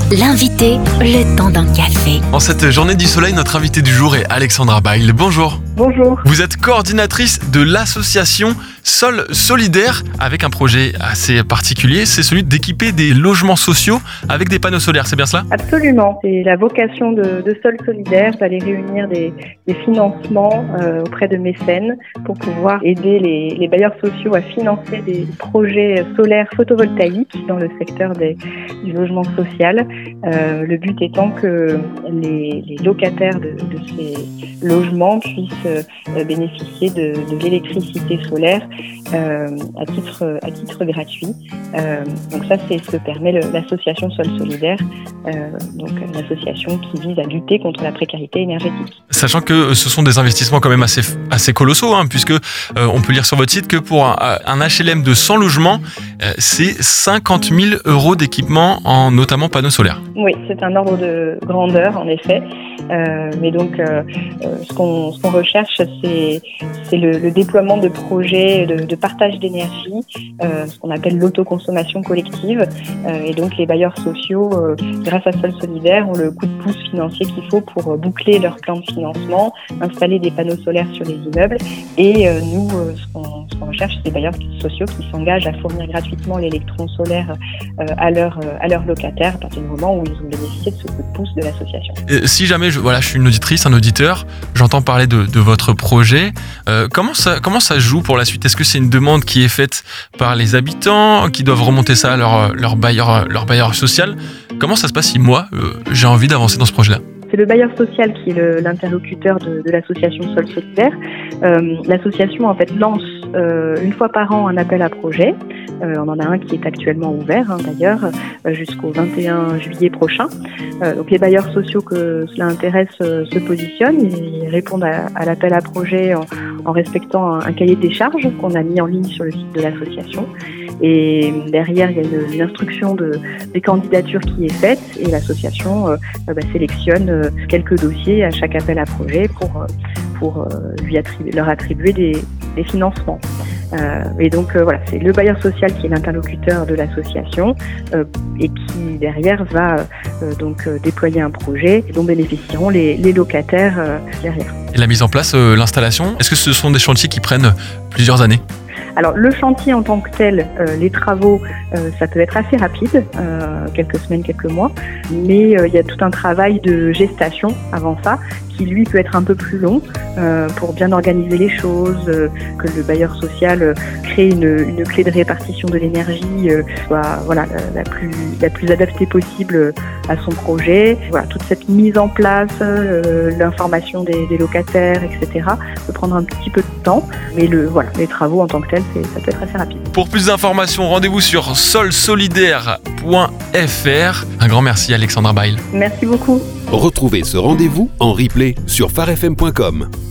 L'invité, le temps d'un café. En cette journée du soleil, notre invité du jour est Alexandra Bail. Bonjour. Bonjour. Vous êtes coordinatrice de l'association Sol Solidaire avec un projet assez particulier, c'est celui d'équiper des logements sociaux avec des panneaux solaires, c'est bien cela ? Absolument. C'est la vocation de Sol Solidaire d'aller réunir des financements auprès de mécènes pour pouvoir aider les bailleurs sociaux à financer des projets solaires photovoltaïques dans le secteur du logement social. Le but étant que les locataires de ces logements puissent bénéficier de l'électricité solaire à titre gratuit. Donc ça, c'est ce que permet l'association Sol Solidaire, donc une association qui vise à lutter contre la précarité énergétique. Sachant que ce sont des investissements quand même assez colossaux, puisque on peut lire sur votre site que pour un HLM de 100 logements, c'est 50 000 € d'équipement en notamment panneaux solaires. Oui, c'est un ordre de grandeur en effet. Mais donc, ce qu'on recherche, c'est le déploiement de projets de partage d'énergie, ce qu'on appelle l'autoconsommation collective. Et donc, les bailleurs sociaux, grâce à Sol Solidaire, ont le coup de pouce financier qu'il faut pour boucler leur plan de financement, installer des panneaux solaires sur les immeubles. Et nous, ce qu'on recherche, c'est des bailleurs sociaux qui s'engagent à fournir gratuitement l'électron solaire à leurs locataires à partir du moment où ils ont bénéficié de ce coup de pouce de l'association. Si jamais je suis une auditrice, un auditeur, j'entends parler de votre projet. Comment ça joue pour la suite ? Est-ce que c'est une demande qui est faite par les habitants, qui doivent remonter ça à leur bailleur social ? Comment ça se passe si moi, j'ai envie d'avancer dans ce projet-là ? C'est le bailleur social qui est l'interlocuteur de l'association Sol Solidaire. L'association en fait lance une fois par an un appel à projet. On en a un qui est actuellement ouvert d'ailleurs jusqu'au 21 juillet prochain. Donc les bailleurs sociaux que cela intéresse se positionnent, ils répondent à l'appel à projet en respectant un cahier des charges qu'on a mis en ligne sur le site de l'association. Et derrière, il y a une instruction des candidatures qui est faite et l'association sélectionne quelques dossiers à chaque appel à projet pour leur attribuer des financements. Et donc voilà, c'est le bailleur social qui est l'interlocuteur de l'association et qui derrière va déployer un projet dont bénéficieront les locataires derrière. Et la mise en place, l'installation, est-ce que ce sont des chantiers qui prennent plusieurs années ? Alors le chantier en tant que tel, les travaux, ça peut être assez rapide, quelques semaines, quelques mois, mais il y a tout un travail de gestation avant ça, qui lui peut être un peu plus long pour bien organiser les choses, que le bailleur social crée une clé de répartition de l'énergie soit la plus adaptée possible à son projet. Voilà, toute cette mise en place, l'information des locataires, etc. peut prendre un petit peu de temps, mais les travaux en tant que tels, ça peut être assez rapide. Pour plus d'informations, rendez-vous sur solsolidaire.fr. Un grand merci Alexandra Bail. Merci beaucoup. Retrouvez ce rendez-vous en replay sur farfm.com.